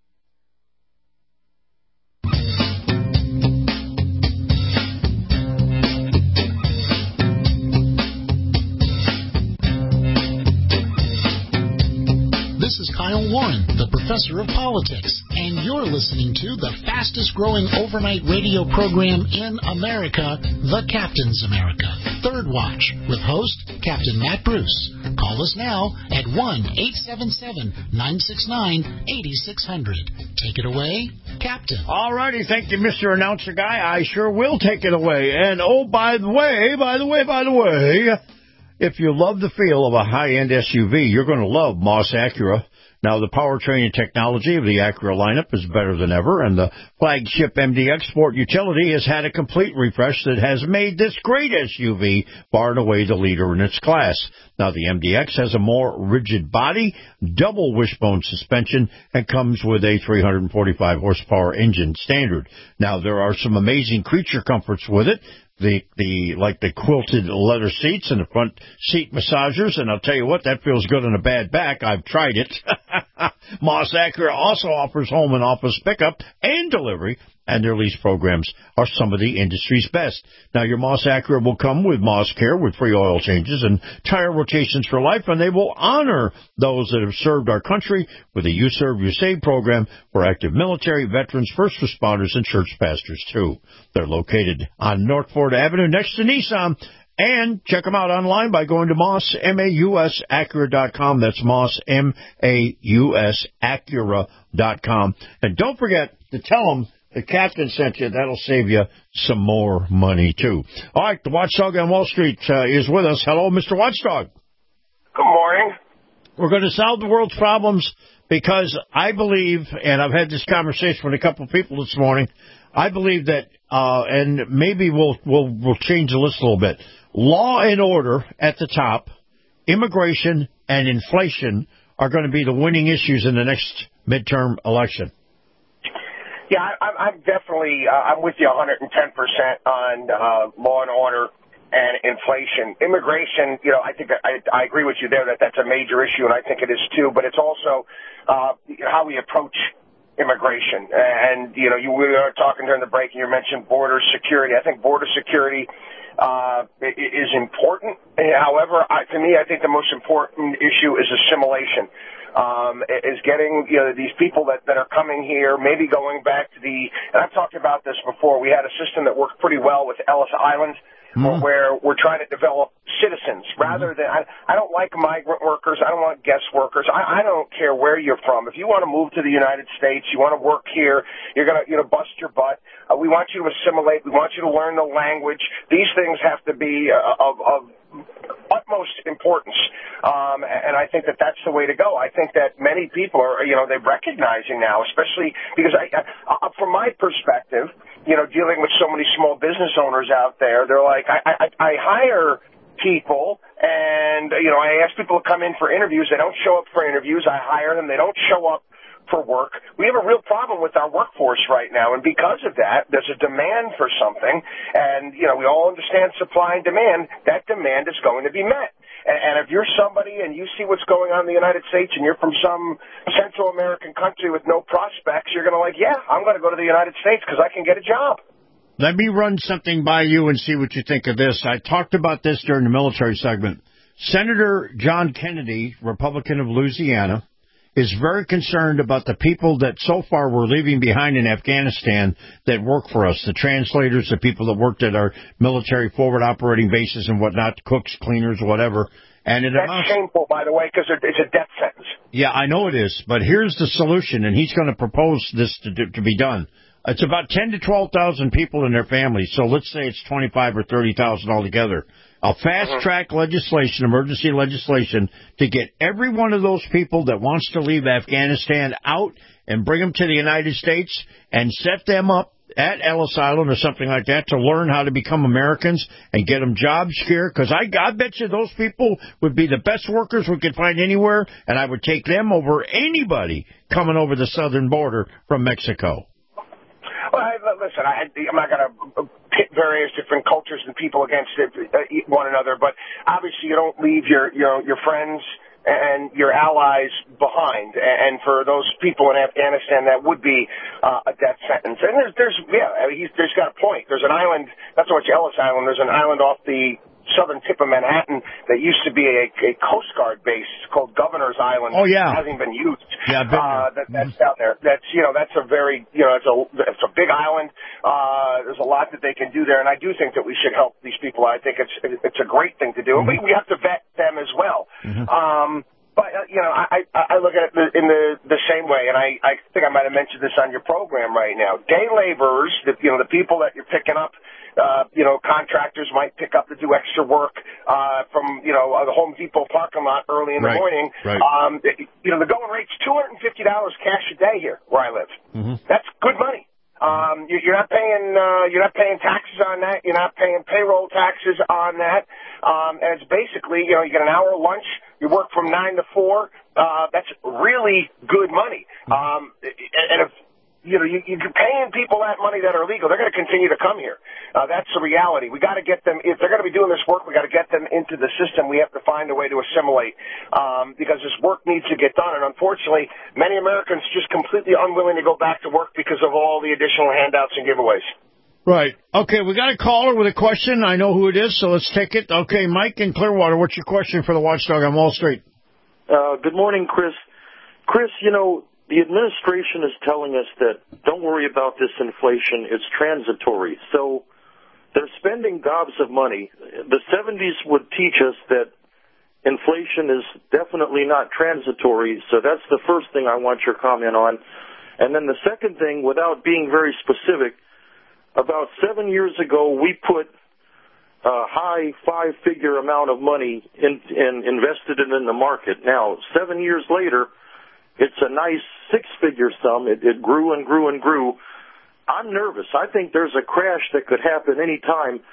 Speaker 14: This is Kyle Warren, the professor of politics, and you're listening to the fastest-growing overnight radio program in America, The Captain's America, Third Watch, with host Captain Matt Bruce. Call us now at one eight seven seven, nine six nine, eight six zero zero. Take it away, Captain.
Speaker 4: All righty, thank you, Mister Announcer Guy. I sure will take it away. And, oh, by the way, by the way, by the way, if you love the feel of a high-end S U V, you're going to love Moss Acura. Now, the powertrain and technology of the Acura lineup is better than ever, and the flagship M D X Sport Utility has had a complete refresh that has made this great S U V far and away the leader in its class. Now, the M D X has a more rigid body, double wishbone suspension, and comes with a three hundred forty-five horsepower engine standard. Now, there are some amazing creature comforts with it. The, the, like the quilted leather seats and the front seat massagers, and I'll tell you what, that feels good on a bad back. I've tried it. Moss Acura also offers home and office pickup and delivery, and their lease programs are some of the industry's best. Now, your Moss Acura will come with Moss Care with free oil changes and tire rotations for life, and they will honor those that have served our country with a You Serve, You Save program for active military, veterans, first responders, and church pastors, too. They're located on North Florida Avenue next to Nissan. And check them out online by going to Moss, M A U S, Acura dot com. That's Moss, M A U S, Acura dot com. And don't forget to tell them the captain sent you. That'll save you some more money, too. All right, the Watchdog on Wall Street uh, is with us. Hello, Mister Watchdog.
Speaker 22: Good morning.
Speaker 4: We're going to solve the world's problems because I believe, and I've had this conversation with a couple of people this morning, I believe that, uh, and maybe we'll, we'll, we'll change the list a little bit. law and order at the top, immigration and inflation are going to be the winning issues in the next midterm election.
Speaker 3: Yeah, I, I'm definitely, uh, I'm with you one hundred ten percent on uh, law and order and inflation. Immigration, you know, I think I, I agree with you there that that's a major issue, and I think it is too, but it's also uh, how we approach immigration. And, you know, you we were talking during the break, and you mentioned border security. I think border security uh, is important. However, I, to me, I think the most important issue is assimilation. Um, is getting, you know, these people that, that are coming here, maybe going back to the, and I've talked about this before, we had a system that worked pretty well with Ellis Island, mm-hmm. where we're trying to develop citizens rather than, I, I don't like migrant workers, I don't want guest workers, I, I don't care where you're from. If you want to move to the United States, you want to work here, you're going to, you know, bust your butt. Uh, we want you to assimilate, we want you to learn the language. These things have to be uh, of, of utmost importance, um, and I think that that's the way to go. I think that many people are, you know, they're recognizing now, especially because I, I, from my perspective, you know, dealing with so many small business owners out there, they're like, I, I, I hire people, and, you know, I ask people to come in for interviews. They don't show up for interviews. I hire them. They don't show up for work. We have a real problem with our workforce right now, and because of that, there's a demand for something, and, you know, we all understand supply and demand. That demand is going to be met. And, and if you're somebody and you see what's going on in the United States and you're from some Central American country with no prospects, you're going to like, yeah, I'm going to go to the United States because I can get a job.
Speaker 4: Let me run something by you and see what you think of this. I talked about this during the military segment. Senator John Kennedy, Republican of Louisiana, is very concerned about the people that so far we're leaving behind in Afghanistan that work for us, the translators, the people that worked at our military forward operating bases and whatnot, cooks, cleaners, whatever. And it
Speaker 3: That's
Speaker 4: amounts,
Speaker 3: shameful, by the way, because it's a death sentence.
Speaker 4: Yeah, I know it is, but here's the solution, and he's going to propose this to, do, to be done. It's about ten to twelve thousand people and their families, so let's say it's twenty-five or thirty thousand altogether. A fast-track legislation, emergency legislation, to get every one of those people that wants to leave Afghanistan out and bring them to the United States and set them up at Ellis Island or something like that to learn how to become Americans and get them jobs here. Because I, I bet you those people would be the best workers we could find anywhere, and I would take them over anybody coming over the southern border from Mexico.
Speaker 3: Well, I, listen, I, I'm not going to pit various different cultures and people against it, uh, one another, but obviously you don't leave your, you know, your friends and your allies behind. And for those people in Afghanistan, that would be uh, a death sentence. And there's, there's yeah, he's, there's got a point. There's an island, not so much Ellis Island, there's an island off the southern tip of Manhattan that used to be a, a Coast Guard base called Governor's Island.
Speaker 4: Oh, yeah.
Speaker 3: It hasn't been used.
Speaker 4: Yeah, I've been
Speaker 3: uh, that, that's down there. That's, you know, that's a very, you know, it's a, it's a big island. Uh, there's a lot that they can do there, and I do think that we should help these people. I think it's, it's a great thing to do. Mm-hmm. We, we have to vet them as well. Mm-hmm. Um, But, uh, you know, I, I look at it in the, the same way, and I, I think I might have mentioned this on your program right now. Day laborers, the, you know, the people that you're picking up, uh, you know, contractors might pick up to do extra work uh, from, you know, the Home Depot parking lot early in the
Speaker 4: right.
Speaker 3: morning.
Speaker 4: Right.
Speaker 3: Um, you know, the going rate's two hundred fifty dollars cash a day here where I live.
Speaker 4: Mm-hmm.
Speaker 3: That's good money. Um, you, you're not paying, uh, you're not paying taxes on that. You're not paying payroll taxes on that. Um, and it's basically, you know, you get an hour lunch. You work from nine to four. Uh, that's really good money. Um, and if, you know, you, you're paying people that money that are legal, they're going to continue to come here. Uh, that's the reality. We got to get them, if they're going to be doing this work, we got to get them into the system. We have to find a way to assimilate, um, because this work needs to get done. And unfortunately, many Americans just completely unwilling to go back to work because of all the additional handouts and giveaways.
Speaker 4: Right. Okay, we got a caller with a question. I know who it is, so let's take it. Okay, Mike in Clearwater, what's your question for the Watchdog on Wall Street?
Speaker 6: Uh, good morning, Chris. Chris, you know, the administration is telling us that don't worry about this inflation, it's transitory. So they're spending gobs of money. The seventies would teach us that inflation is definitely not transitory, so that's the first thing I want your comment on. And then the second thing, without being very specific, about seven years ago, we put a high five-figure amount of money in, in invested it in the market. Now, seven years later, it's a nice six-figure sum. It, it grew and grew and grew. I'm nervous. I think there's a crash that could happen any time.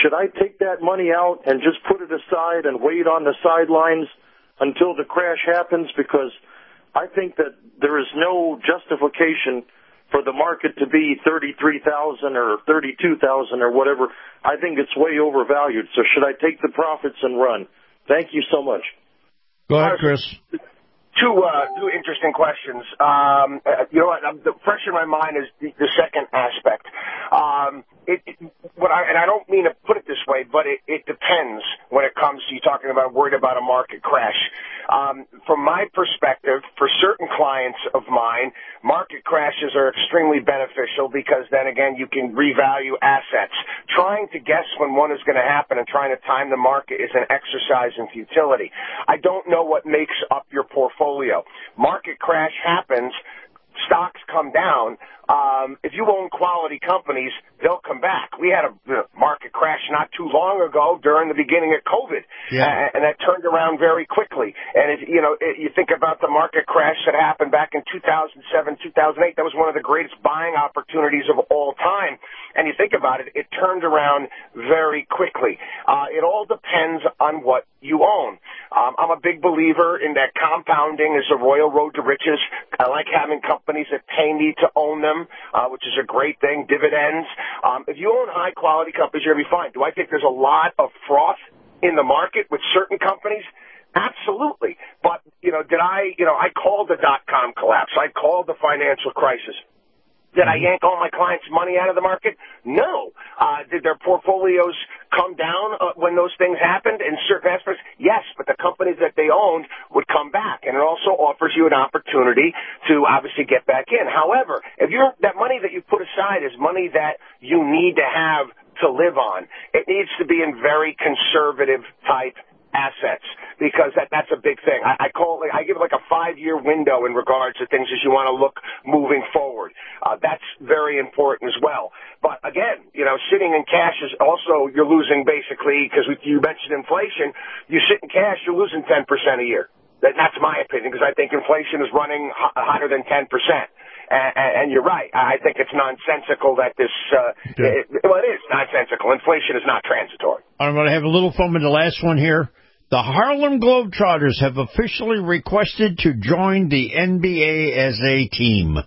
Speaker 6: should I take that money out and just put it aside and wait on the sidelines until the crash happens? Because I think that there is no justification for the market to be thirty-three thousand or thirty-two thousand or whatever. I think it's way overvalued. So should I take the profits and run? Thank you so much.
Speaker 4: Go ahead, Chris.
Speaker 3: Two, uh, two interesting questions. Um, you know what? The fresh in my mind is the, the second aspect. Um, it, it, what I, and I don't mean to put it this way, but it, it depends when it comes to you talking about worried about a market crash. Um, from my perspective, for certain clients of mine, market crashes are extremely beneficial because then again you can revalue assets. Trying to guess when one is going to happen and trying to time the market is an exercise in futility. I don't know what makes up your portfolio. Market crash happens. Stocks come down. Um, if you own quality companies, they'll come back. We had a uh, market crash not too long ago during the beginning of COVID, yeah. uh, and that turned around very quickly. And if you know, it, you think about the market crash that happened back in two thousand seven, two thousand eight. That was one of the greatest buying opportunities of all time. And you think about it, it turned around very quickly. Uh, it all depends on what you own. Um, I'm a big believer in that compounding is a royal road to riches. I like having companies that pay me to own them, uh, which is a great thing, dividends. Um, if you own high-quality companies, you're going to be fine. Do I think there's a lot of froth in the market with certain companies? Absolutely. But, you know, did I, you know, I called the dot-com collapse. I called the financial crisis. Did I yank all my clients' money out of the market? No. Uh, did their portfolios come down uh, when those things happened in certain aspects? Yes, but the companies that they owned would come back, and it also offers you an opportunity to obviously get back in. However, if you're, that money that you put aside is money that you need to have to live on, it needs to be in very conservative type assets, because that that's a big thing. I, I call it, I give it like a five-year window in regards to things as you want to look moving forward. Uh, that's very important as well. But again, you know, sitting in cash is also, you're losing basically, because you mentioned inflation, you sit in cash, you're losing ten percent a year. That, that's my opinion, because I think inflation is running higher than ten percent. And, and you're right. I think it's nonsensical that this, uh, it, well, it is nonsensical. Inflation is not transitory.
Speaker 4: I'm going to have a little fun with the last one here. The Harlem Globetrotters have officially requested to join the N B A as a team.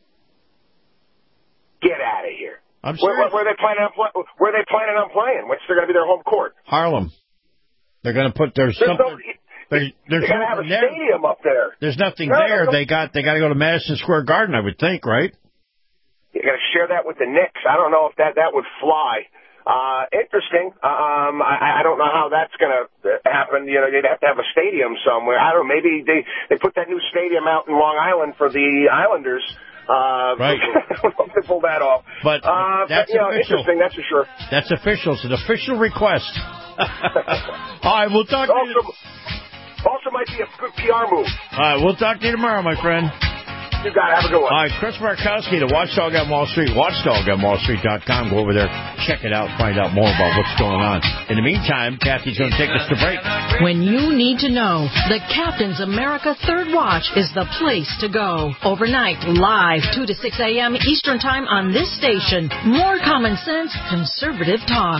Speaker 3: Get out of here.
Speaker 4: I'm
Speaker 3: where, where, where are they planning on play, where are they planning on playing? What's going to be their home court?
Speaker 4: Harlem. They're going to put their
Speaker 3: there's
Speaker 4: something.
Speaker 3: No,
Speaker 4: there's
Speaker 3: they're going to have a
Speaker 4: there.
Speaker 3: stadium up there.
Speaker 4: There's nothing
Speaker 3: no,
Speaker 4: there.
Speaker 3: No,
Speaker 4: they got they got to go to Madison Square Garden, I would think, right?
Speaker 3: You got to share that with the Knicks. I don't know if that that would fly. Uh, interesting. Um, I, I don't know how that's going to happen. You know, you'd have to have a stadium somewhere. I don't know. Maybe they, they put that new stadium out in Long Island for the Islanders. Uh,
Speaker 4: right.
Speaker 3: I don't know if they pull that off.
Speaker 4: But
Speaker 3: uh,
Speaker 4: that's
Speaker 3: but, you know,
Speaker 4: official.
Speaker 3: Interesting, that's for sure.
Speaker 4: That's official. It's an official request. All right, we'll talk
Speaker 3: also,
Speaker 4: to you.
Speaker 3: Also might be a good P R move.
Speaker 4: All right, we'll talk to you tomorrow, my friend.
Speaker 3: You got it. Have a good one.
Speaker 4: All right, Chris Markowski, the Watchdog on Wall Street, watchdog on wall street dot com. Go over there, check it out, find out more about what's going on. In the meantime, Kathy's going to take us to break.
Speaker 7: When you need to know, the Captain's America Third Watch is the place to go. Overnight, live, two to six a.m. Eastern Time on this station. More common sense, conservative talk.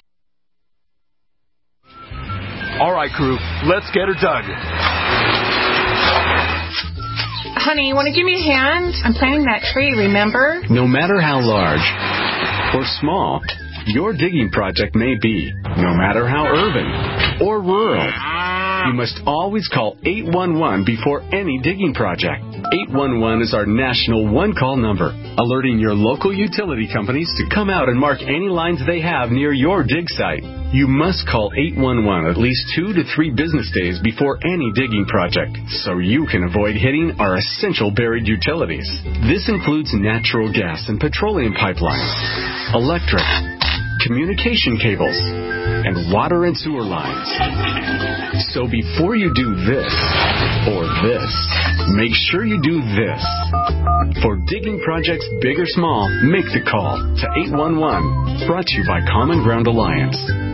Speaker 22: All right, crew, let's get her dug.
Speaker 23: Honey, you want to give me a hand? I'm planting that tree, remember?
Speaker 24: No matter how large or small your digging project may be, no matter how urban or rural, you must always call eight one one before any digging project. eight one one is our national one-call number, alerting your local utility companies to come out and mark any lines they have near your dig site. You must call eight one one at least two to three business days before any digging project, so you can avoid hitting our essential buried utilities. This includes natural gas and petroleum pipelines, electric, communication cables, and water and sewer lines. So before you do this or this, make sure you do this. For digging projects big or small, make the call to eight one one. Brought to you by Common Ground Alliance.